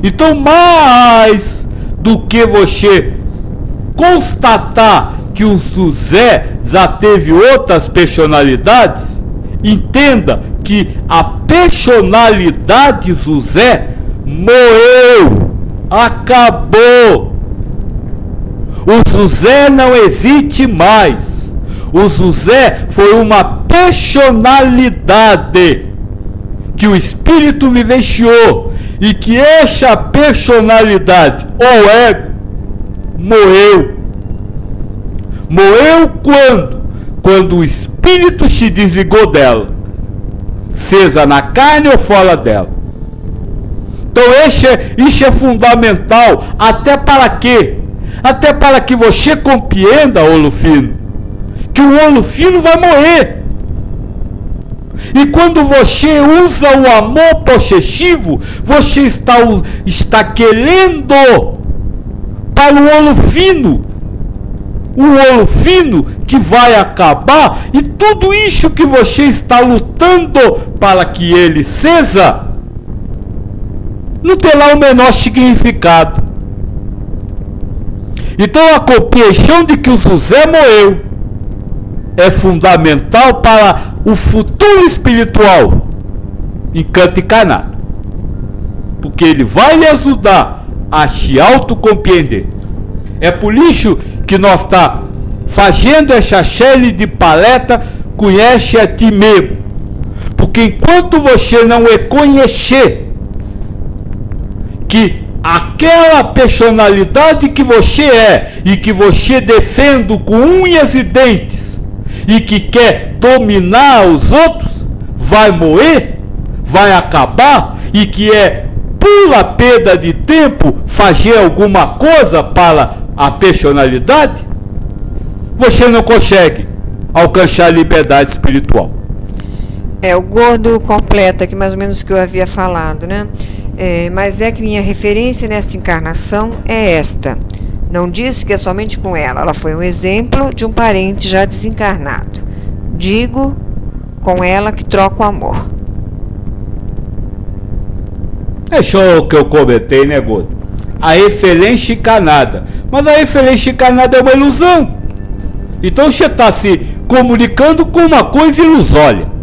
Então, mais do que você constatar que o José já teve outras personalidades, entenda que a personalidade José morreu, acabou. O José não existe mais. O José foi uma personalidade que o Espírito vivenciou e que essa personalidade, ou ego, morreu. Morreu quando? Quando o Espírito se desligou dela, seja na carne ou fora dela. Então isso é fundamental. Até para quê? Até para que você compreenda, Olufino, que o Olufino vai morrer. E quando você usa o amor possessivo, você está querendo para o Olufino. O Olufino que vai acabar, e tudo isso que você está lutando para que ele seja, não terá o menor significado. Então a compreensão de que o José morreu é fundamental para o futuro espiritual encanto encarnado, porque ele vai lhe ajudar a se autocompreender. É por isso que nós está fazendo essa série de palestra, conhece a ti mesmo, porque enquanto você não reconhecer que aquela personalidade que você é e que você defende com unhas e dentes e que quer dominar os outros, vai morrer, vai acabar, e que é pura perda de tempo fazer alguma coisa para a personalidade, você não consegue alcançar a liberdade espiritual. O Gordo completa aqui mais ou menos o que eu havia falado, né? Mas é que minha referência nessa encarnação é esta. Não disse que é somente com ela. Ela foi um exemplo de um parente já desencarnado. Digo com ela que troca o amor. É só o que eu comentei, né, Gordo? A referência encarnada. Mas a referência encarnada é uma ilusão. Então você está se comunicando com uma coisa ilusória.